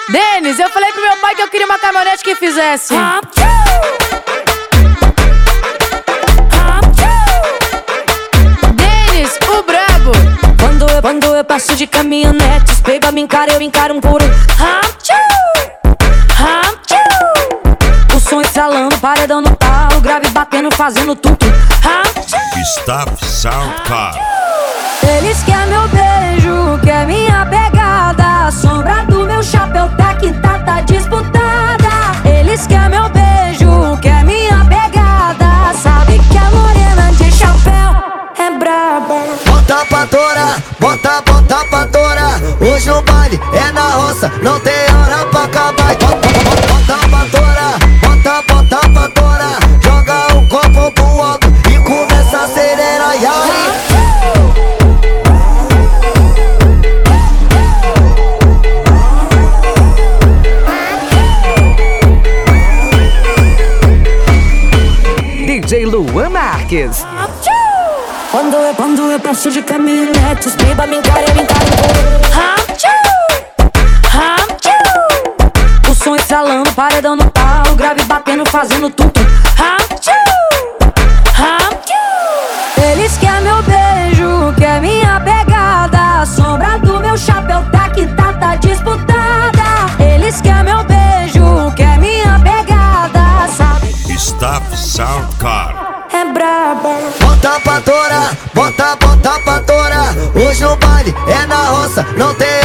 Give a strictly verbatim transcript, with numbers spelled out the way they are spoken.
Denis, eu falei pro meu pai que eu queria uma caminhonete que fizesse Denis, o brabo. Quando eu, quando eu passo de caminhonete, os peba me encara, eu encaro um couro. O som estralando, paredão no talo, grave batendo, fazendo tudo. Gustavo Soundcar. Eles querem meu beijo, quer minha pegada. A sombra do meu chapéu tá que tá, tá disputada. Eles querem meu beijo, quer minha pegada. Sabe que a morena de chapéu é braba. Bota pra torar, bota, bota pra torar. Hoje o baile é na roça, não tem hora pra acabar. Bota, bota pra torar, bota, bota pra torar. Joga o copo pro alto e começa a acelerar. E aí? D J Luan Marques. Quando eu, quando eu passo de caminhonete, os peba me encara, eu encaro um couro. O som estralando, paredão no talo, grave batendo, fazendo tudo. Eles querem meu beijo, quer minha pegada. A sombra do meu chapéu tá que tá, tá disputada. Eles querem meu beijo, quer minha pegada. Sabe? Gustavo Soundcar. É braba. Bota pra torar, bota, bota pra torar. Hoje o baile é na roça, não tem